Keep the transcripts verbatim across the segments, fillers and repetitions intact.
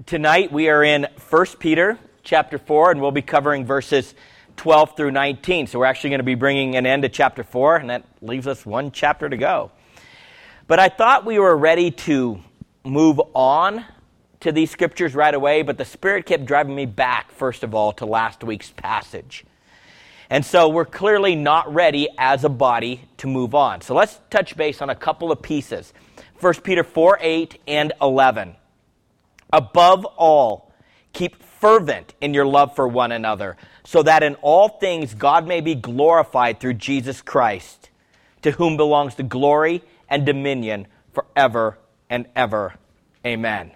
Tonight we are in First Peter chapter four, and we'll be covering verses twelve through nineteen. So we're actually going to be bringing an end to chapter four, and that leaves us one chapter to go. But I thought we were ready to move on to these scriptures right away, but the Spirit kept driving me back, first of all, to last week's passage. And so we're clearly not ready as a body to move on. So let's touch base on a couple of pieces. First Peter four, eight, and eleven. Above all, keep fervent in your love for one another, so that in all things God may be glorified through Jesus Christ, to whom belongs the glory and dominion forever and ever. Amen.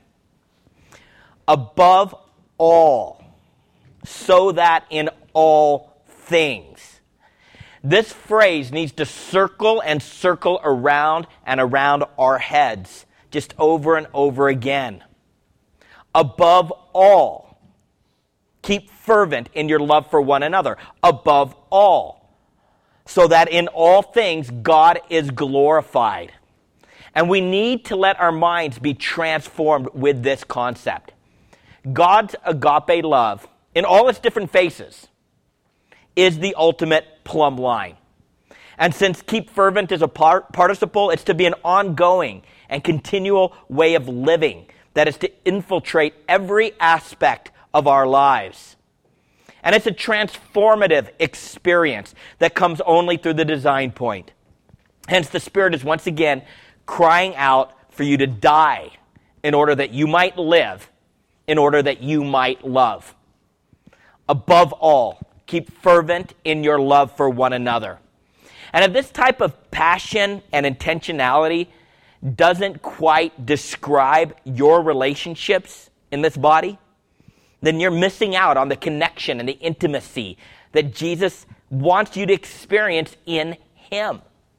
Above all, so that in all things. This phrase needs to circle and circle around and around our heads, just over and over again. Above all, keep fervent in your love for one another. Above all, so that in all things God is glorified. And we need to let our minds be transformed with this concept. God's agape love, in all its different faces, is the ultimate plumb line. And since keep fervent is a part, participle, it's to be an ongoing and continual way of living that is to infiltrate every aspect of our lives. And it's a transformative experience that comes only through the design point. Hence, the Spirit is once again crying out for you to die in order that you might live, in order that you might love. Above all, keep fervent in your love for one another. And if this type of passion and intentionality doesn't quite describe your relationships in this body, then you're missing out on the connection and the intimacy that Jesus wants you to experience in Him.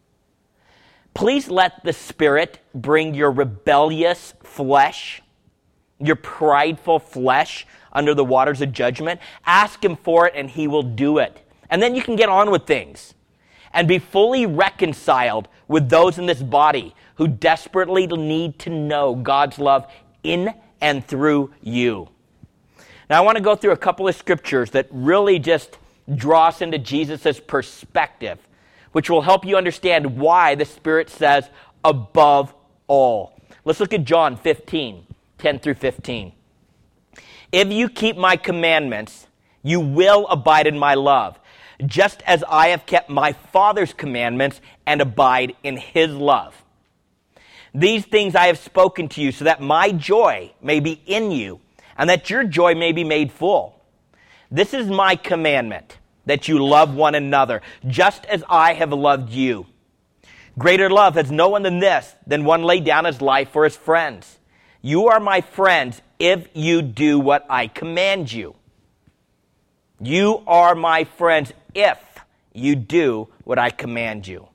Please let the Spirit bring your rebellious flesh, your prideful flesh, under the waters of judgment. Ask Him for it and He will do it. And then you can get on with things and be fully reconciled with those in this body who desperately need to know God's love in and through you. Now, I want to go through a couple of scriptures that really just draw us into Jesus' perspective, which will help you understand why the Spirit says, above all. Let's look at John fifteen, ten through fifteen. If you keep my commandments, you will abide in my love, just as I have kept my Father's commandments and abide in His love. These things I have spoken to you, so that my joy may be in you, and that your joy may be made full. This is my commandment, that you love one another, just as I have loved you. Greater love has no one than this, than one lay down his life for his friends. You are my friends if you do what I command you. You are my friends if you do what I command you.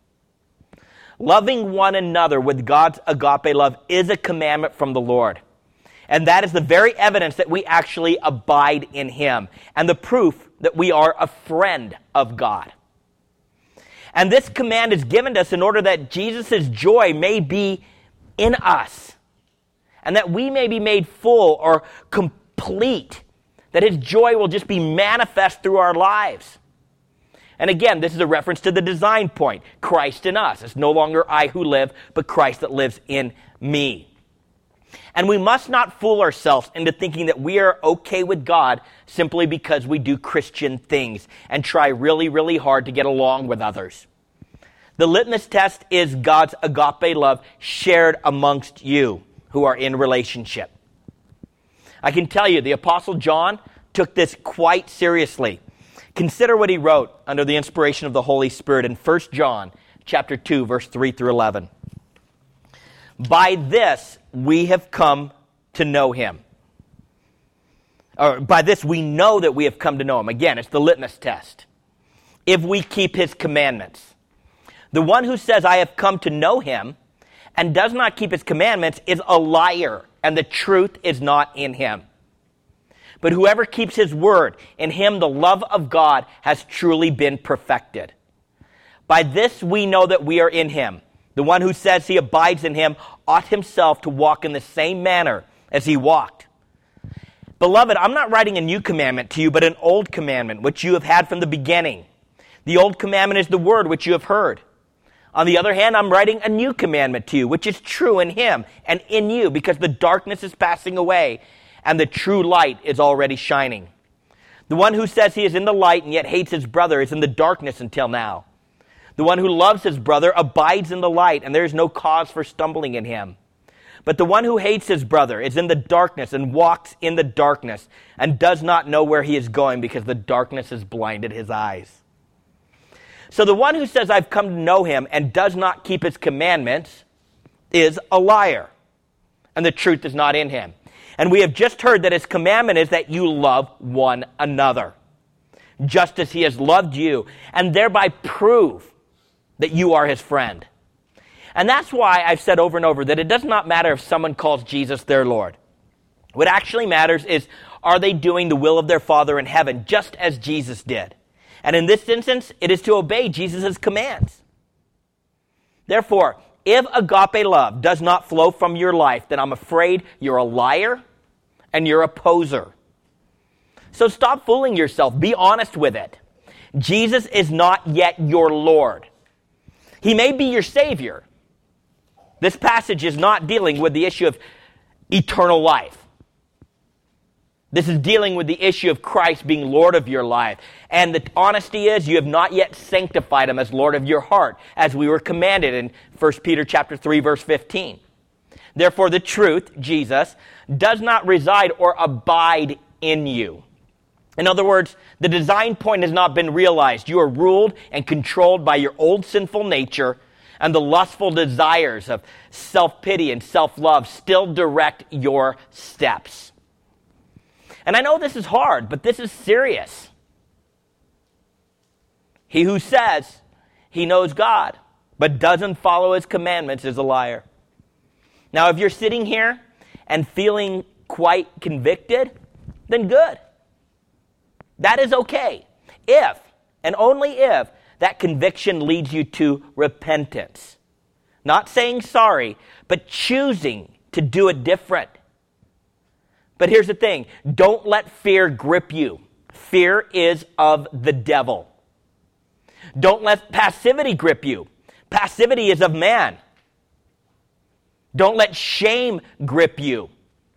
Loving one another with God's agape love is a commandment from the Lord. And that is the very evidence that we actually abide in Him, and the proof that we are a friend of God. And this command is given to us in order that Jesus' joy may be in us, and that we may be made full or complete, that His joy will just be manifest through our lives. And again, this is a reference to the design point, Christ in us. It's no longer I who live, but Christ that lives in me. And we must not fool ourselves into thinking that we are okay with God simply because we do Christian things and try really, really hard to get along with others. The litmus test is God's agape love shared amongst you who are in relationship. I can tell you, the Apostle John took this quite seriously. Consider what he wrote under the inspiration of the Holy Spirit in First John chapter two, verse three through eleven. By this we have come to know Him. Or by this we know that we have come to know Him. Again, it's the litmus test. If we keep His commandments. The one who says, I have come to know Him, and does not keep His commandments is a liar, and the truth is not in him. But whoever keeps His word, in him the love of God has truly been perfected. By this we know that we are in Him. The one who says he abides in Him ought himself to walk in the same manner as He walked. Beloved, I'm not writing a new commandment to you, but an old commandment, which you have had from the beginning. The old commandment is the word which you have heard. On the other hand, I'm writing a new commandment to you, which is true in him and in you, because the darkness is passing away and the true light is already shining. The one who says he is in the light and yet hates his brother is in the darkness until now. The one who loves his brother abides in the light, and there is no cause for stumbling in him. But the one who hates his brother is in the darkness and walks in the darkness and does not know where he is going because the darkness has blinded his eyes. So the one who says, I've come to know him and does not keep his commandments is a liar, and the truth is not in him. And we have just heard that his commandment is that you love one another, just as he has loved you, and thereby prove that you are his friend. And that's why I've said over and over that it does not matter if someone calls Jesus their Lord. What actually matters is, are they doing the will of their Father in heaven, just as Jesus did? And in this instance, it is to obey Jesus' commands. Therefore, if agape love does not flow from your life, then I'm afraid you're a liar and you're a poser. So stop fooling yourself. Be honest with it. Jesus is not yet your Lord. He may be your Savior. This passage is not dealing with the issue of eternal life. This is dealing with the issue of Christ being Lord of your life. And the honesty is, you have not yet sanctified him as Lord of your heart, as we were commanded in First Peter chapter three, verse fifteen. Therefore, the truth, Jesus, does not reside or abide in you. In other words, the design point has not been realized. You are ruled and controlled by your old sinful nature, and the lustful desires of self-pity and self-love still direct your steps. And I know this is hard, but this is serious. He who says he knows God, but doesn't follow his commandments is a liar. Now, if you're sitting here and feeling quite convicted, then good. That is okay. If, and only if, that conviction leads you to repentance. Not saying sorry, but choosing to do it different. But here's the thing. Don't let fear grip you. Fear is of the devil. Don't let passivity grip you. Passivity is of man. Don't let shame grip you.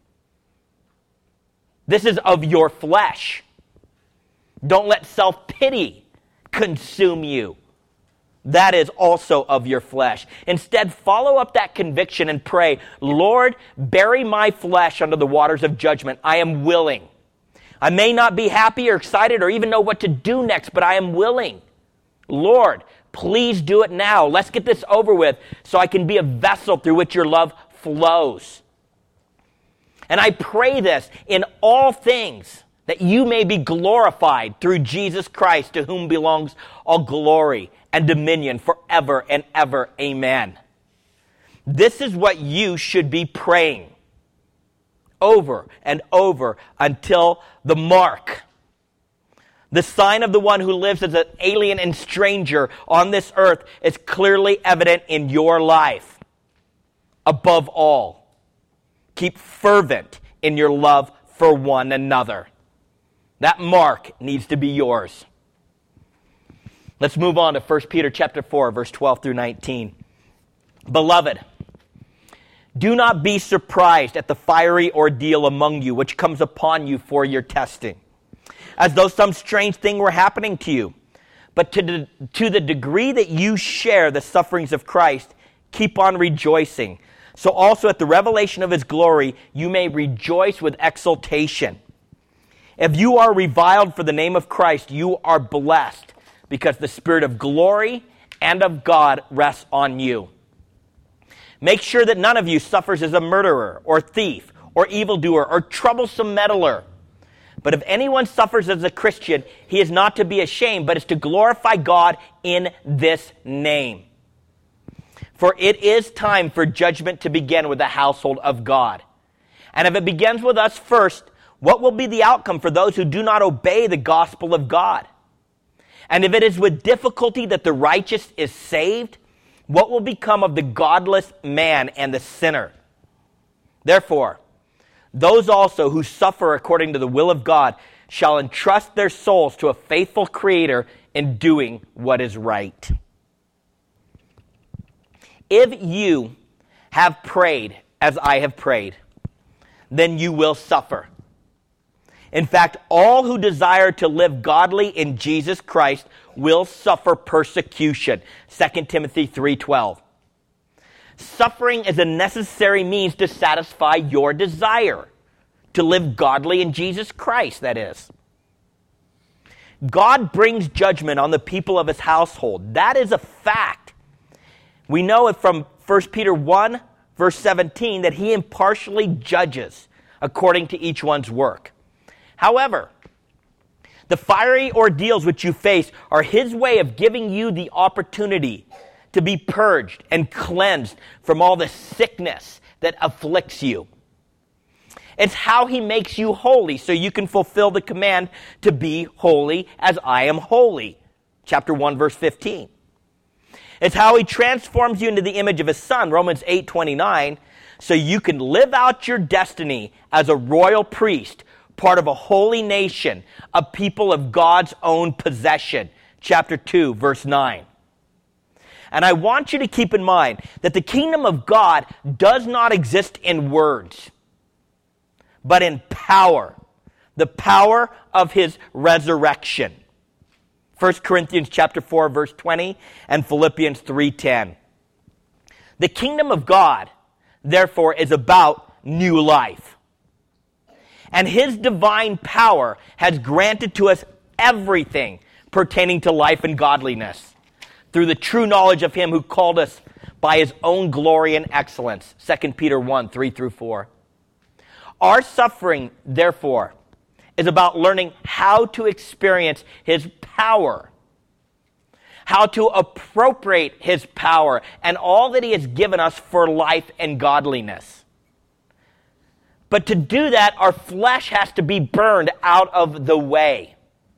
This is of your flesh. Don't let self-pity consume you. That is also of your flesh. Instead, follow up that conviction and pray, Lord, bury my flesh under the waters of judgment. I am willing. I may not be happy or excited or even know what to do next, but I am willing. Lord, please do it now. Let's get this over with so I can be a vessel through which your love flows. And I pray this in all things, that you may be glorified through Jesus Christ, to whom belongs all glory and dominion forever and ever. Amen. This is what you should be praying over and over until the mark. The sign of the one who lives as an alien and stranger on this earth is clearly evident in your life. Above all, keep fervent in your love for one another. That mark needs to be yours. Let's move on to First Peter chapter four, verse twelve through nineteen. Beloved, do not be surprised at the fiery ordeal among you, which comes upon you for your testing, as though some strange thing were happening to you. But to the, to the degree that you share the sufferings of Christ, keep on rejoicing. So also at the revelation of his glory, you may rejoice with exultation. If you are reviled for the name of Christ, you are blessed, because the Spirit of glory and of God rests on you. Make sure that none of you suffers as a murderer or thief or evildoer or troublesome meddler. But if anyone suffers as a Christian, he is not to be ashamed, but is to glorify God in this name. For it is time for judgment to begin with the household of God. And if it begins with us first, what will be the outcome for those who do not obey the gospel of God? And if it is with difficulty that the righteous is saved, what will become of the godless man and the sinner? Therefore, those also who suffer according to the will of God shall entrust their souls to a faithful Creator in doing what is right. If you have prayed as I have prayed, then you will suffer. In fact, all who desire to live godly in Jesus Christ will suffer persecution. Second Timothy three twelve. Suffering is a necessary means to satisfy your desire to live godly in Jesus Christ, that is. God brings judgment on the people of his household. That is a fact. We know it from First Peter one, verse seventeen, that he impartially judges according to each one's work. However, the fiery ordeals which you face are his way of giving you the opportunity to be purged and cleansed from all the sickness that afflicts you. It's how he makes you holy so you can fulfill the command to be holy as I am holy. Chapter one, verse fifteen. It's how he transforms you into the image of his son, Romans eight twenty-nine, so you can live out your destiny as a royal priest, part of a holy nation, a people of God's own possession. Chapter two, verse nine. And I want you to keep in mind that the kingdom of God does not exist in words, but in power, the power of his resurrection. First Corinthians chapter four, verse twenty, and Philippians three ten. The kingdom of God, therefore, is about new life. And his divine power has granted to us everything pertaining to life and godliness through the true knowledge of him who called us by his own glory and excellence. Second Peter one, three through four. Our suffering, therefore, is about learning how to experience his power, how to appropriate his power and all that he has given us for life and godliness. But to do that, our flesh has to be burned out of the way.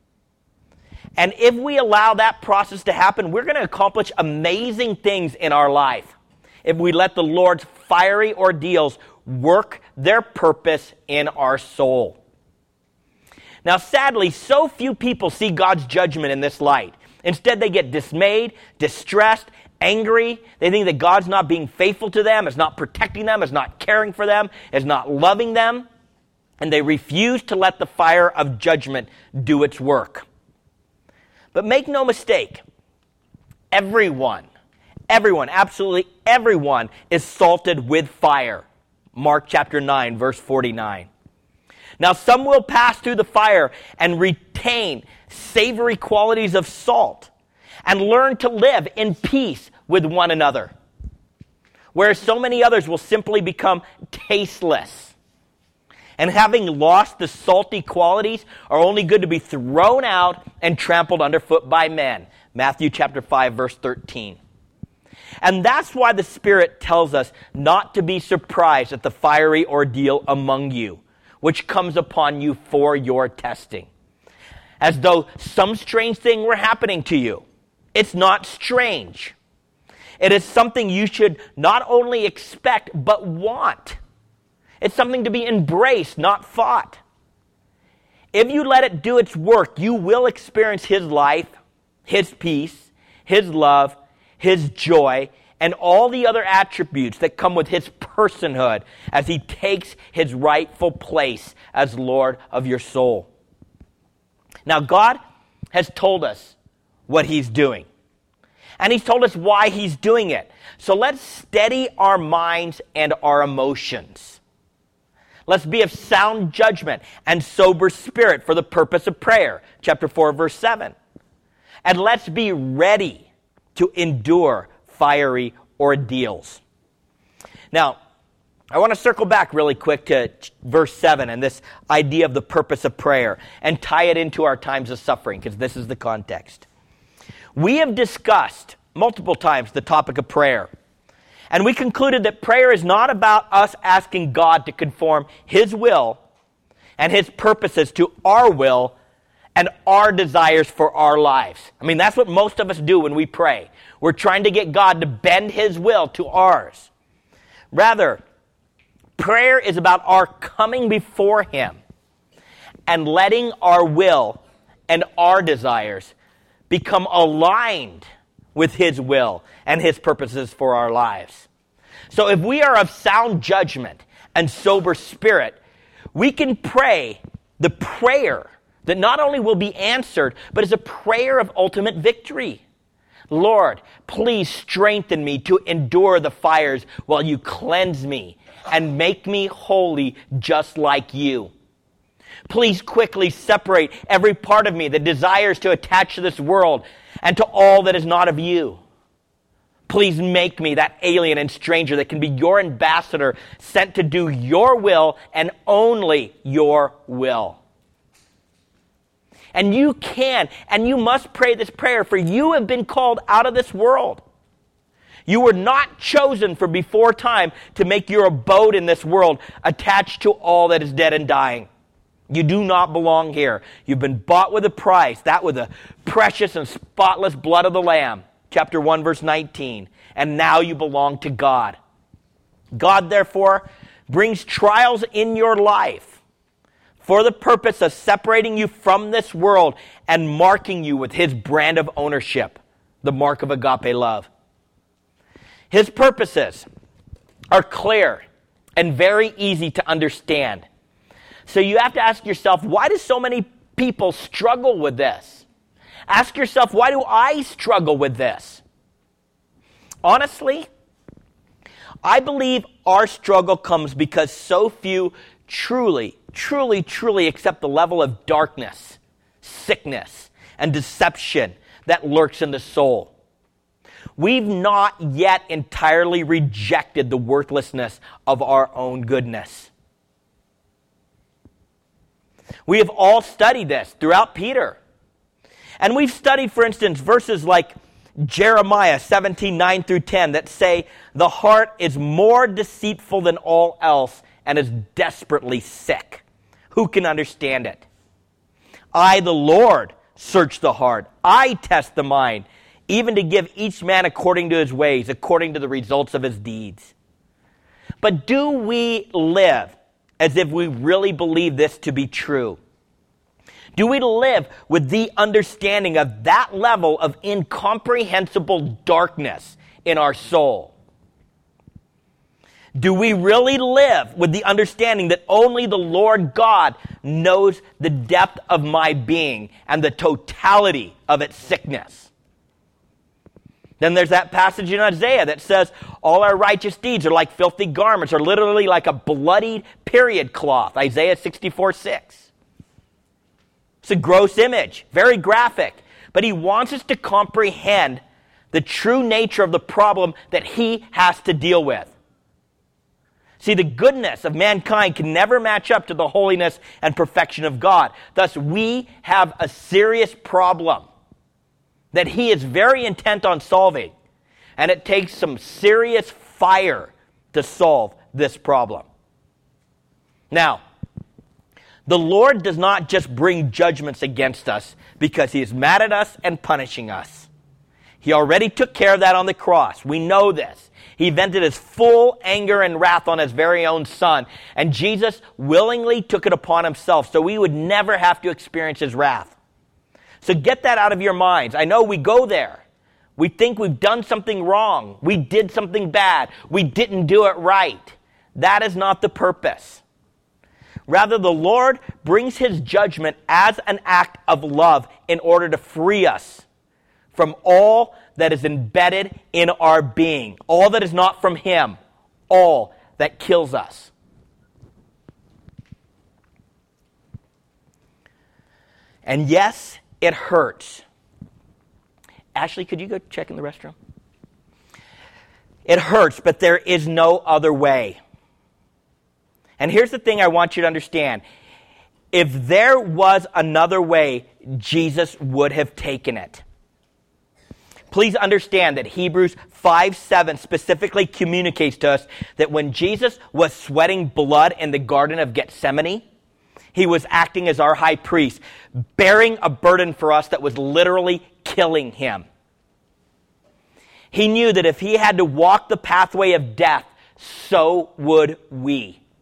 And if we allow that process to happen, we're going to accomplish amazing things in our life if we let the Lord's fiery ordeals work their purpose in our soul. Now, sadly, so few people see God's judgment in this light. Instead, they get dismayed, distressed, angry. They think that God's not being faithful to them, is not protecting them, is not caring for them, is not loving them. And they refuse to let the fire of judgment do its work. But make no mistake, everyone, everyone, absolutely everyone is salted with fire. Mark chapter nine, verse forty-nine. Now some will pass through the fire and retain savory qualities of salt and learn to live in peace with one another, whereas so many others will simply become tasteless. And having lost the salty qualities are only good to be thrown out and trampled underfoot by men. Matthew chapter five, verse thirteen. And that's why the Spirit tells us not to be surprised at the fiery ordeal among you, which comes upon you for your testing. As though some strange thing were happening to you. It's not strange. It is something you should not only expect, but want. It's something to be embraced, not fought. If you let it do its work, you will experience his life, his peace, his love, his joy, and all the other attributes that come with his personhood as he takes his rightful place as Lord of your soul. Now, God has told us what he's doing. And he's told us why he's doing it. So let's steady our minds and our emotions. Let's be of sound judgment and sober spirit for the purpose of prayer. Chapter four, verse seven. And let's be ready to endure fiery ordeals. Now, I want to circle back really quick to verse seven and this idea of the purpose of prayer and tie it into our times of suffering, because this is the context. We have discussed multiple times the topic of prayer. And we concluded that prayer is not about us asking God to conform his will and his purposes to our will and our desires for our lives. I mean, that's what most of us do when we pray. We're trying to get God to bend his will to ours. Rather, Prayer is about our coming before him and letting our will and our desires become aligned with his will and his purposes for our lives. So if we are of sound judgment and sober spirit, we can pray the prayer that not only will be answered, but is a prayer of ultimate victory. Lord, please strengthen me to endure the fires while you cleanse me and make me holy just like you. Please quickly separate every part of me that desires to attach to this world and to all that is not of you. Please make me that alien and stranger that can be your ambassador, sent to do your will and only your will. And you can, and you must pray this prayer, for you have been called out of this world. You were not chosen from before time to make your abode in this world attached to all that is dead and dying. You do not belong here. You've been bought with a price, that with the precious and spotless blood of the Lamb. Chapter one, verse nineteen. And now you belong to God. God, therefore, brings trials in your life for the purpose of separating you from this world and marking you with his brand of ownership, the mark of agape love. His purposes are clear and very easy to understand. So you have to ask yourself, why do so many people struggle with this? Ask yourself, why do I struggle with this? Honestly, I believe our struggle comes because so few truly, truly, truly accept the level of darkness, sickness, and deception that lurks in the soul. We've not yet entirely rejected the worthlessness of our own goodness. We have all studied this throughout Peter. And we've studied, for instance, verses like Jeremiah seventeen, nine through ten that say, the heart is more deceitful than all else and is desperately sick. Who can understand it? I, the Lord, search the heart. I test the mind, even to give each man according to his ways, according to the results of his deeds. But do we live as if we really believe this to be true? Do we live with the understanding of that level of incomprehensible darkness in our soul? Do we really live with the understanding that only the Lord God knows the depth of my being and the totality of its sickness? Then there's that passage in Isaiah that says, all our righteous deeds are like filthy garments, or literally like a bloodied period cloth. Isaiah sixty-four, six. It's a gross image, very graphic. But he wants us to comprehend the true nature of the problem that he has to deal with. See, the goodness of mankind can never match up to the holiness and perfection of God. Thus, we have a serious problem that he is very intent on solving. And it takes some serious fire to solve this problem. Now, the Lord does not just bring judgments against us because he is mad at us and punishing us. He already took care of that on the cross. We know this. He vented his full anger and wrath on his very own son. And Jesus willingly took it upon himself so we would never have to experience his wrath. So get that out of your minds. I know we go there. We think we've done something wrong. We did something bad. We didn't do it right. That is not the purpose. Rather, the Lord brings his judgment as an act of love in order to free us from all that is embedded in our being, all that is not from him, all that kills us. And yes, it hurts. Ashley, could you go check in the restroom? It hurts, but there is no other way. And here's the thing I want you to understand. If there was another way, Jesus would have taken it. Please understand that Hebrews five seven specifically communicates to us that when Jesus was sweating blood in the Garden of Gethsemane, he was acting as our high priest, bearing a burden for us that was literally killing him. He knew that if he had to walk the pathway of death, so would we.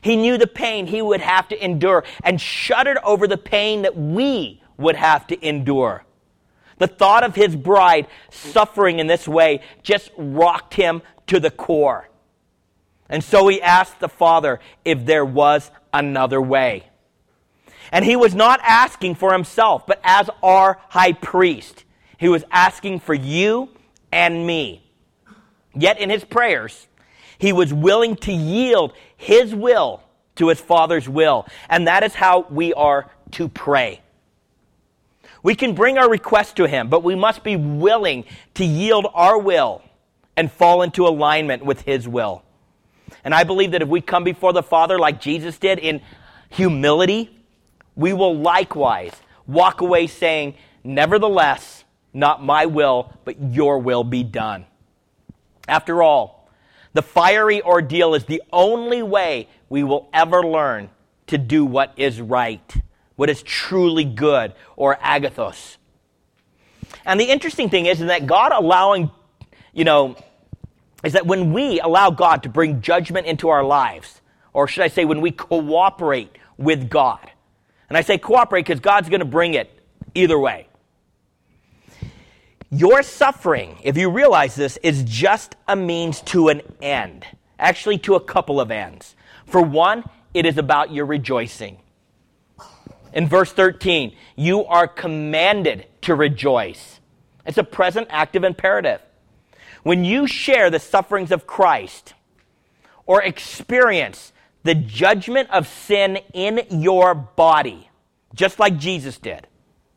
He knew the pain he would have to endure and shuddered over the pain that we would have to endure. The thought of his bride suffering in this way just rocked him to the core. And so he asked the Father if there was another way. And he was not asking for himself, but as our high priest, he was asking for you and me. Yet in his prayers, he was willing to yield his will to his Father's will. And that is how we are to pray. We can bring our request to him, but we must be willing to yield our will and fall into alignment with his will. And I believe that if we come before the Father like Jesus did in humility, we will likewise walk away saying, nevertheless, not my will, but your will be done. After all, the fiery ordeal is the only way we will ever learn to do what is right, what is truly good, or agathos. And the interesting thing is that God allowing, you know, is that when we allow God to bring judgment into our lives, or should I say when we cooperate with God, and I say cooperate because God's going to bring it either way. Your suffering, if you realize this, is just a means to an end. Actually, to a couple of ends. For one, it is about your rejoicing. In verse thirteen, you are commanded to rejoice. It's a present active imperative. When you share the sufferings of Christ or experience the judgment of sin in your body, just like Jesus did,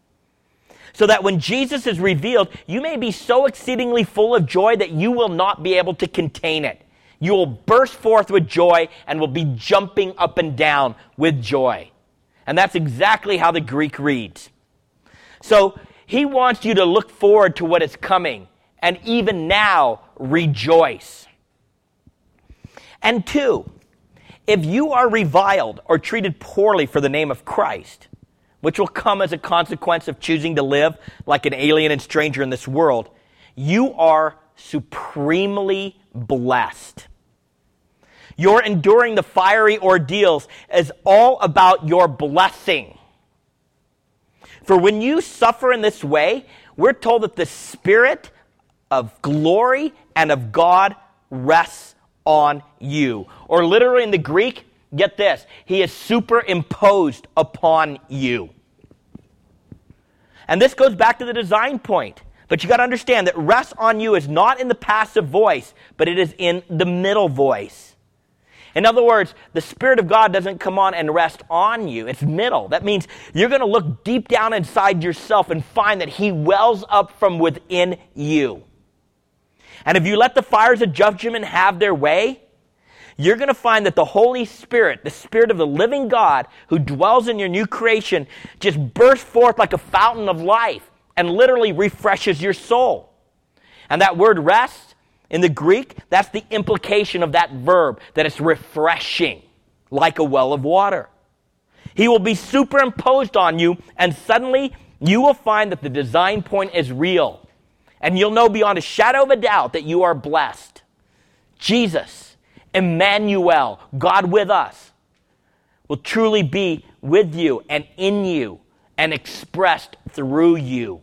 so that when Jesus is revealed, you may be so exceedingly full of joy that you will not be able to contain it. You will burst forth with joy and will be jumping up and down with joy. And that's exactly how the Greek reads. So he wants you to look forward to what is coming and even now rejoice. And two, if you are reviled or treated poorly for the name of Christ, which will come as a consequence of choosing to live like an alien and stranger in this world, you are supremely blessed. Your enduring the fiery ordeals is all about your blessing. For when you suffer in this way, we're told that the Spirit of glory and of God rests on you. Or literally in the Greek, get this, he is superimposed upon you. And this goes back to the design point. But you got to understand that rest on you is not in the passive voice, but it is in the middle voice. In other words, the Spirit of God doesn't come on and rest on you. It's middle. That means you're going to look deep down inside yourself and find that he wells up from within you. And if you let the fires of judgment have their way, you're going to find that the Holy Spirit, the Spirit of the living God who dwells in your new creation, just bursts forth like a fountain of life and literally refreshes your soul. And that word rest, in the Greek, that's the implication of that verb, that it's refreshing, like a well of water. He will be superimposed on you, and suddenly you will find that the design point is real. And you'll know beyond a shadow of a doubt that you are blessed. Jesus, Emmanuel, God with us, will truly be with you and in you and expressed through you.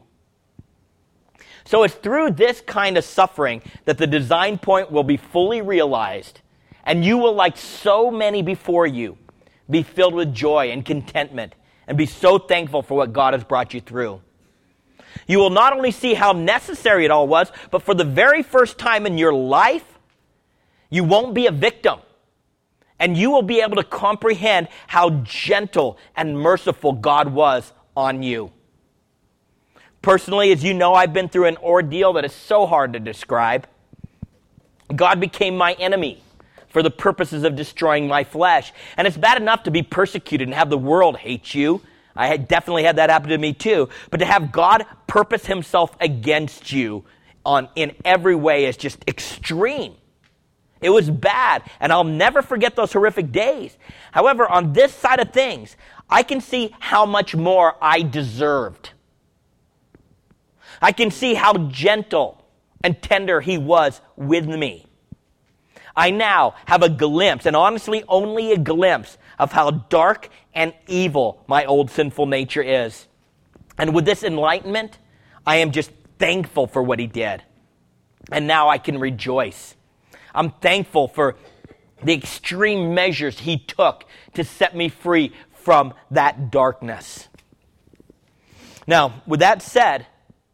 So it's through this kind of suffering that the design point will be fully realized, and you will, like so many before you, be filled with joy and contentment and be so thankful for what God has brought you through. You will not only see how necessary it all was, but for the very first time in your life, you won't be a victim. And you will be able to comprehend how gentle and merciful God was on you. Personally, as you know, I've been through an ordeal that is so hard to describe. God became my enemy for the purposes of destroying my flesh. And it's bad enough to be persecuted and have the world hate you. I had definitely had that happen to me too. But to have God purpose himself against you on in every way is just extreme. It was bad, and I'll never forget those horrific days. However, on this side of things, I can see how much more I deserved. I can see how gentle and tender he was with me. I now have a glimpse, and honestly only a glimpse, of how dark and evil my old sinful nature is. And with this enlightenment, I am just thankful for what he did. And now I can rejoice. I'm thankful for the extreme measures he took to set me free from that darkness. Now, with that said,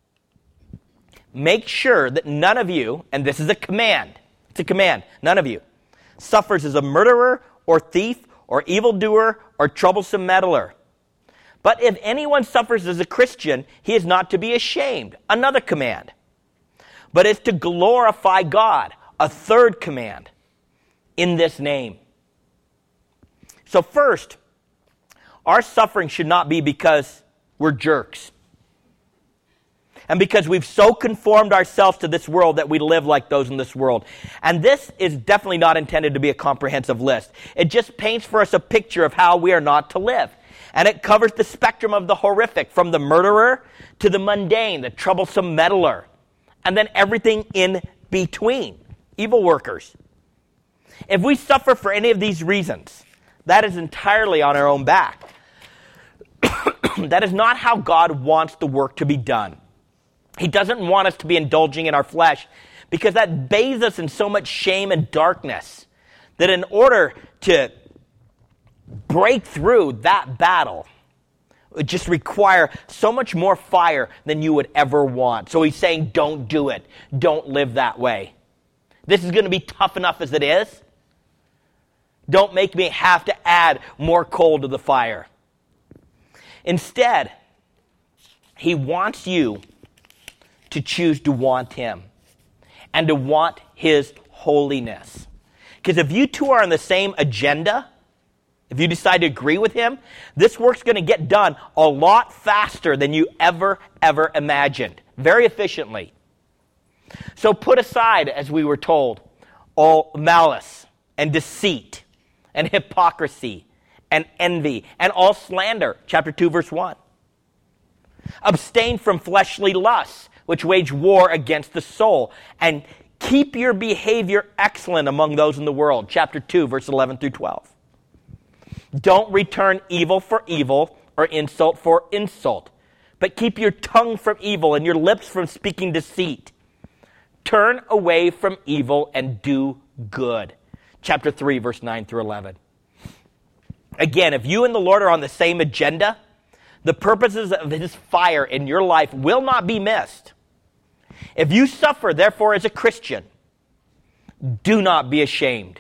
make sure that none of you, and this is a command, it's a command, none of you, suffers as a murderer or thief or evildoer or troublesome meddler. But if anyone suffers as a Christian, he is not to be ashamed. Another command. But is to glorify God. A third command. In this name. So first, our suffering should not be because we're jerks. And because we've so conformed ourselves to this world that we live like those in this world. And this is definitely not intended to be a comprehensive list. It just paints for us a picture of how we are not to live. And it covers the spectrum of the horrific, from the murderer to the mundane, the troublesome meddler, and then everything in between, evil workers. If we suffer for any of these reasons, that is entirely on our own back. That is not how God wants the work to be done. He doesn't want us to be indulging in our flesh, because that bathes us in so much shame and darkness that in order to break through that battle, it would just require so much more fire than you would ever want. So he's saying, don't do it. Don't live that way. This is going to be tough enough as it is. Don't make me have to add more coal to the fire. Instead, he wants you to choose to want him and to want his holiness. Because if you two are on the same agenda, if you decide to agree with him, this work's going to get done a lot faster than you ever, ever imagined. Very efficiently. So put aside, as we were told, all malice and deceit and hypocrisy and envy and all slander. Chapter two, verse one. Abstain from fleshly lusts, which wage war against the soul. And keep your behavior excellent among those in the world. Chapter two, verse eleven through twelve. Don't return evil for evil or insult for insult, but keep your tongue from evil and your lips from speaking deceit. Turn away from evil and do good. Chapter three, verse nine through eleven. Again, if you and the Lord are on the same agenda, the purposes of his fire in your life will not be missed. If you suffer, therefore, as a Christian, do not be ashamed.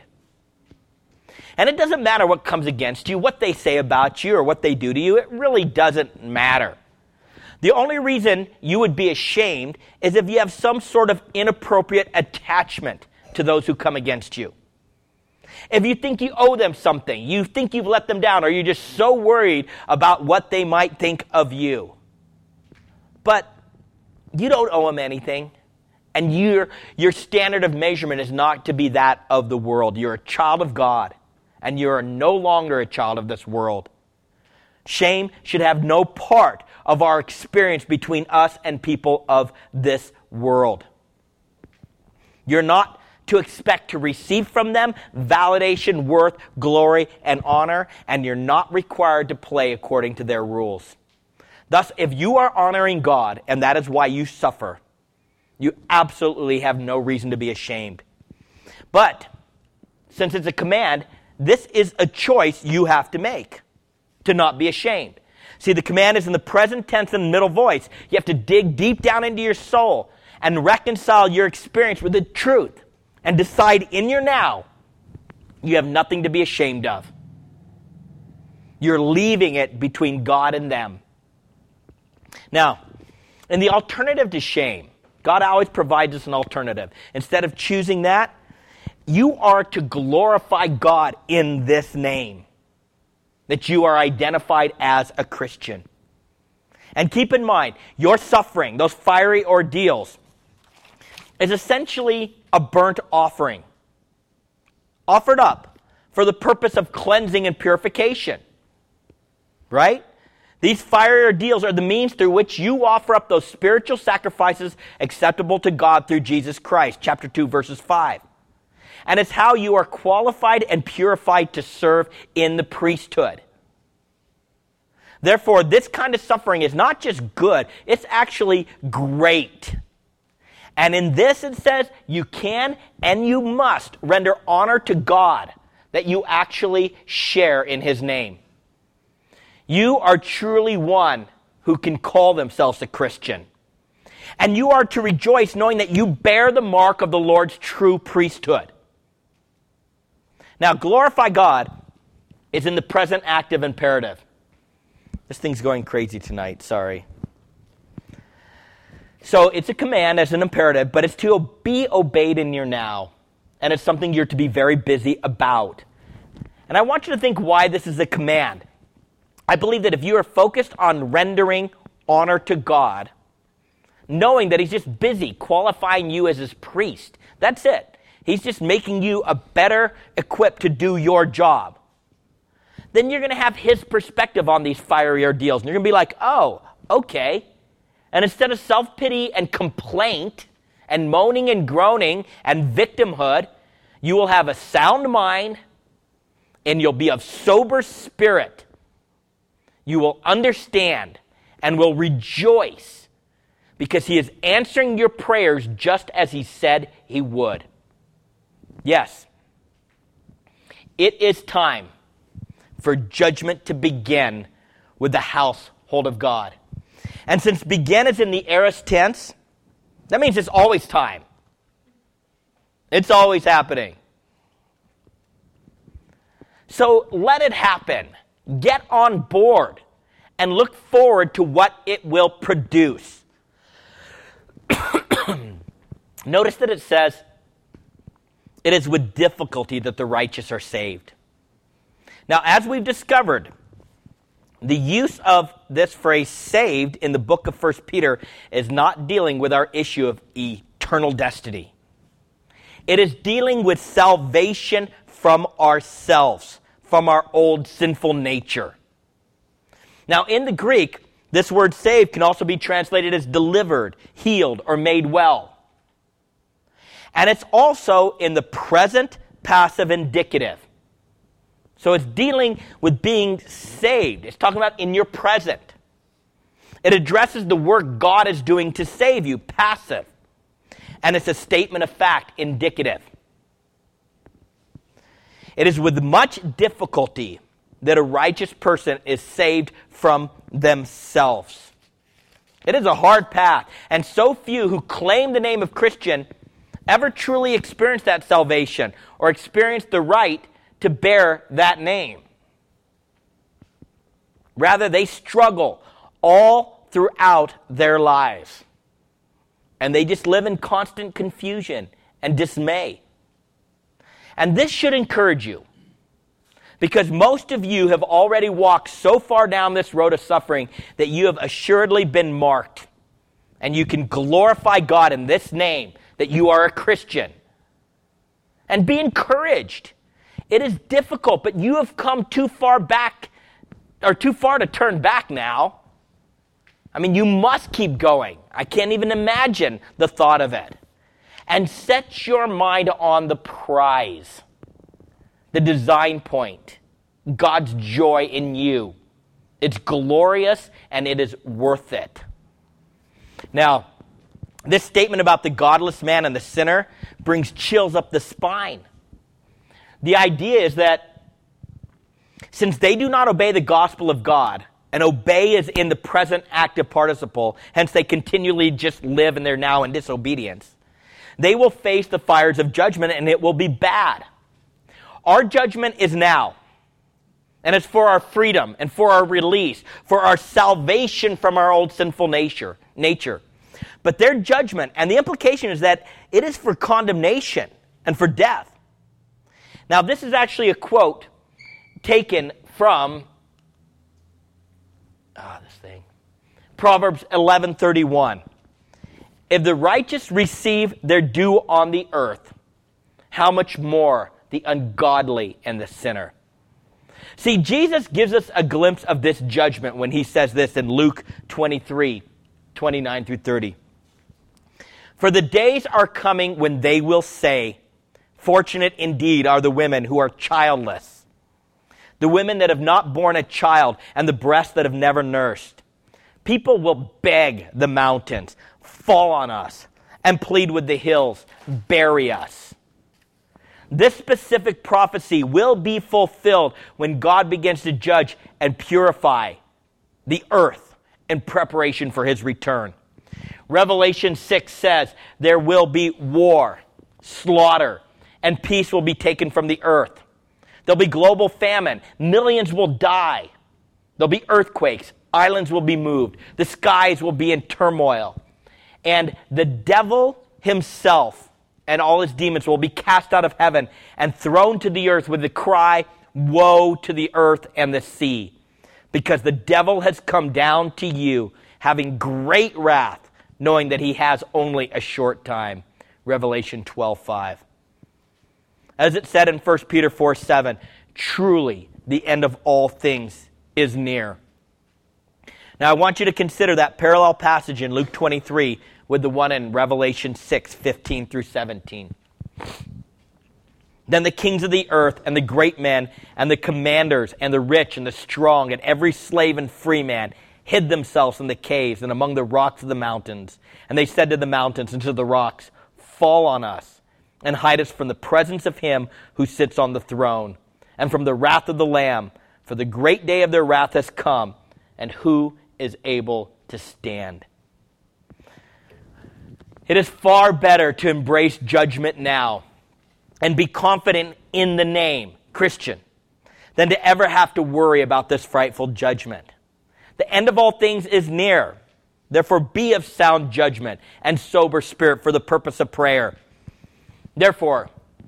And it doesn't matter what comes against you, what they say about you, or what they do to you. It really doesn't matter. The only reason you would be ashamed is if you have some sort of inappropriate attachment to those who come against you. If you think you owe them something, you think you've let them down, or you're just so worried about what they might think of you. But you don't owe them anything. And your, your standard of measurement is not to be that of the world. You're a child of God. And you are no longer a child of this world. Shame should have no part of our experience between us and people of this world. You're not to expect to receive from them validation, worth, glory, and honor, and you're not required to play according to their rules. Thus, if you are honoring God, and that is why you suffer, you absolutely have no reason to be ashamed. But, since it's a command, this is a choice you have to make, to not be ashamed. See, the command is in the present tense and middle voice. You have to dig deep down into your soul and reconcile your experience with the truth and decide in your now you have nothing to be ashamed of. You're leaving it between God and them. Now, in the alternative to shame, God always provides us an alternative. Instead of choosing that, you are to glorify God in this name, that you are identified as a Christian. And keep in mind, your suffering, those fiery ordeals, is essentially a burnt offering, offered up for the purpose of cleansing and purification. Right? These fiery ordeals are the means through which you offer up those spiritual sacrifices acceptable to God through Jesus Christ. Chapter two, verses five. and it's how you are qualified and purified to serve in the priesthood. Therefore, this kind of suffering is not just good, it's actually great. And in this, it says, you can and you must render honor to God that you actually share in his name. You are truly one who can call themselves a Christian. And you are to rejoice knowing that you bear the mark of the Lord's true priesthood. Now, glorify God is in the present active imperative. This thing's going crazy tonight, sorry. So it's a command as an imperative, but it's to be obeyed in your now. And it's something you're to be very busy about. And I want you to think why this is a command. I believe that if you are focused on rendering honor to God, knowing that he's just busy qualifying you as his priest, that's it. He's just making you a better equipped to do your job. Then you're going to have his perspective on these fiery ordeals. And you're going to be like, oh, okay. And instead of self-pity and complaint and moaning and groaning and victimhood, you will have a sound mind and you'll be of sober spirit. You will understand and will rejoice because he is answering your prayers just as he said he would. Yes, it is time for judgment to begin with the household of God. And since begin is in the aorist tense, that means it's always time. It's always happening. So let it happen. Get on board and look forward to what it will produce. Notice that it says, it is with difficulty that the righteous are saved. Now, as we've discovered, the use of this phrase saved in the book of First Peter is not dealing with our issue of eternal destiny. It is dealing with salvation from ourselves, from our old sinful nature. Now, in the Greek, this word saved can also be translated as delivered, healed, or made well. And it's also in the present passive indicative. So it's dealing with being saved. It's talking about in your present. It addresses the work God is doing to save you, passive. And it's a statement of fact, indicative. It is with much difficulty that a righteous person is saved from themselves. It is a hard path, and so few who claim the name of Christian ever truly experience that salvation or experience the right to bear that name. Rather, they struggle all throughout their lives. And they just live in constant confusion and dismay. And this should encourage you, because most of you have already walked so far down this road of suffering that you have assuredly been marked. And you can glorify God in this name, that you are a Christian. And be encouraged. It is difficult, but you have come too far back, or too far to turn back now. I mean, you must keep going. I can't even imagine the thought of it. And set your mind on the prize, the design point, God's joy in you. It's glorious and it is worth it. Now, this statement about the godless man and the sinner brings chills up the spine. The idea is that since they do not obey the gospel of God, and obey is in the present active participle, hence they continually just live in their now in disobedience, they will face the fires of judgment and it will be bad. Our judgment is now. And it's for our freedom and for our release, for our salvation from our old sinful nature. nature. But their judgment, and the implication is that it is for condemnation and for death. Now, this is actually a quote taken from ah, oh, this thing, Proverbs eleven thirty-one. If the righteous receive their due on the earth, how much more the ungodly and the sinner? See, Jesus gives us a glimpse of this judgment when he says this in Luke twenty-three, twenty-nine through thirty. For the days are coming when they will say, Fortunate indeed are the women who are childless, the women that have not borne a child, and the breasts that have never nursed. People will beg the mountains, fall on us, and plead with the hills, bury us. This specific prophecy will be fulfilled when God begins to judge and purify the earth in preparation for his return. Revelation six says there will be war, slaughter, and peace will be taken from the earth. There'll be global famine. Millions will die. There'll be earthquakes. Islands will be moved. The skies will be in turmoil. And the devil himself and all his demons will be cast out of heaven and thrown to the earth with the cry, woe to the earth and the sea, because the devil has come down to you, having great wrath, knowing that he has only a short time. Revelation twelve five. As it said in First Peter four seven, truly the end of all things is near. Now I want you to consider that parallel passage in Luke twenty-three with the one in Revelation six fifteen through seventeen. Then the kings of the earth and the great men and the commanders and the rich and the strong and every slave and free man hid themselves in the caves and among the rocks of the mountains. And they said to the mountains and to the rocks, fall on us and hide us from the presence of him who sits on the throne and from the wrath of the Lamb. For the great day of their wrath has come, and who is able to stand? It is far better to embrace judgment now and be confident in the name, Christian, than to ever have to worry about this frightful judgment. The end of all things is near. Therefore, be of sound judgment and sober spirit for the purpose of prayer. Therefore,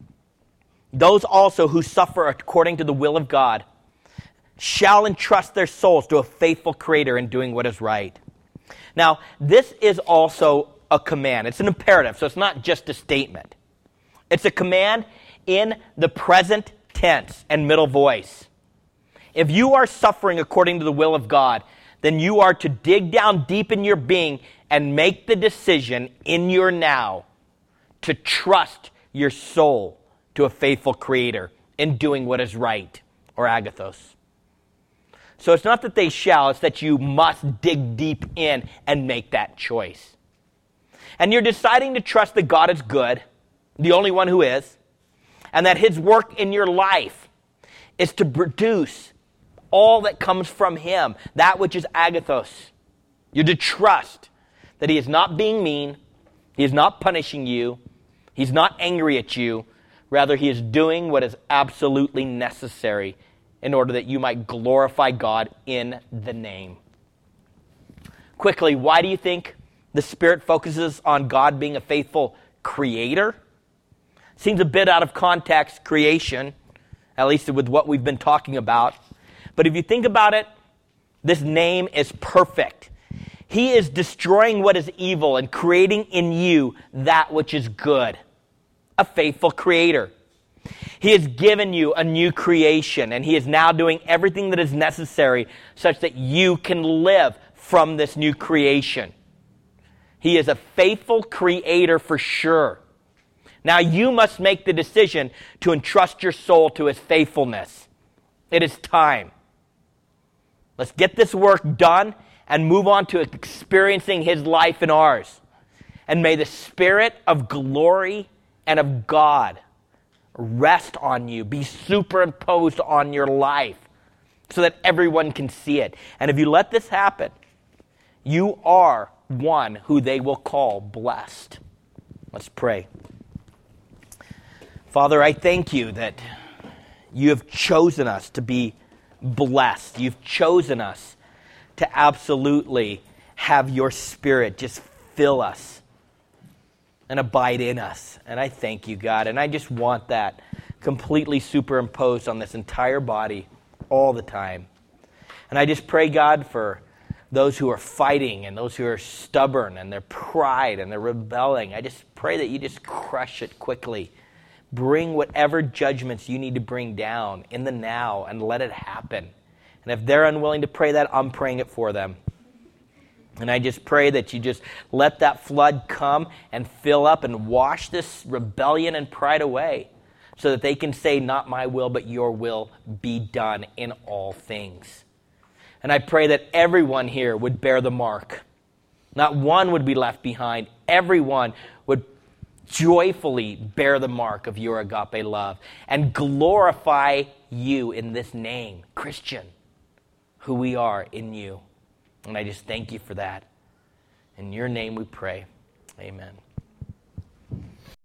those also who suffer according to the will of God shall entrust their souls to a faithful Creator in doing what is right. Now, this is also a command. It's an imperative, so it's not just a statement. It's a command in the present tense and middle voice. If you are suffering according to the will of God, then you are to dig down deep in your being and make the decision in your now to trust your soul to a faithful Creator in doing what is right, or agathos. So it's not that they shall, it's that you must dig deep in and make that choice. And you're deciding to trust that God is good, the only one who is, and that his work in your life is to produce all that comes from him, that which is agathos. You're to trust that he is not being mean, he is not punishing you, he's not angry at you, rather he is doing what is absolutely necessary in order that you might glorify God in the name. Quickly, why do you think the Spirit focuses on God being a faithful Creator? Seems a bit out of context, creation, at least with what we've been talking about. But if you think about it, this name is perfect. He is destroying what is evil and creating in you that which is good. A faithful Creator. He has given you a new creation, and he is now doing everything that is necessary such that you can live from this new creation. He is a faithful Creator for sure. Now you must make the decision to entrust your soul to his faithfulness. It is time. Let's get this work done and move on to experiencing his life in ours. And may the Spirit of glory and of God rest on you, be superimposed on your life so that everyone can see it. And if you let this happen, you are one who they will call blessed. Let's pray. Father, I thank you that you have chosen us to be blessed. You've chosen us to absolutely have your Spirit just fill us and abide in us. And I thank you, God. And I just want that completely superimposed on this entire body all the time. And I just pray, God, for those who are fighting and those who are stubborn and their pride and their rebelling. I just pray that you just crush it quickly. Bring whatever judgments you need to bring down in the now and let it happen. And if they're unwilling to pray that, I'm praying it for them. And I just pray that you just let that flood come and fill up and wash this rebellion and pride away so that they can say, not my will, but your will be done in all things. And I pray that everyone here would bear the mark. Not one would be left behind. Everyone would joyfully bear the mark of your agape love and glorify you in this name, Christian, who we are in you. And I just thank you for that. In your name we pray. Amen.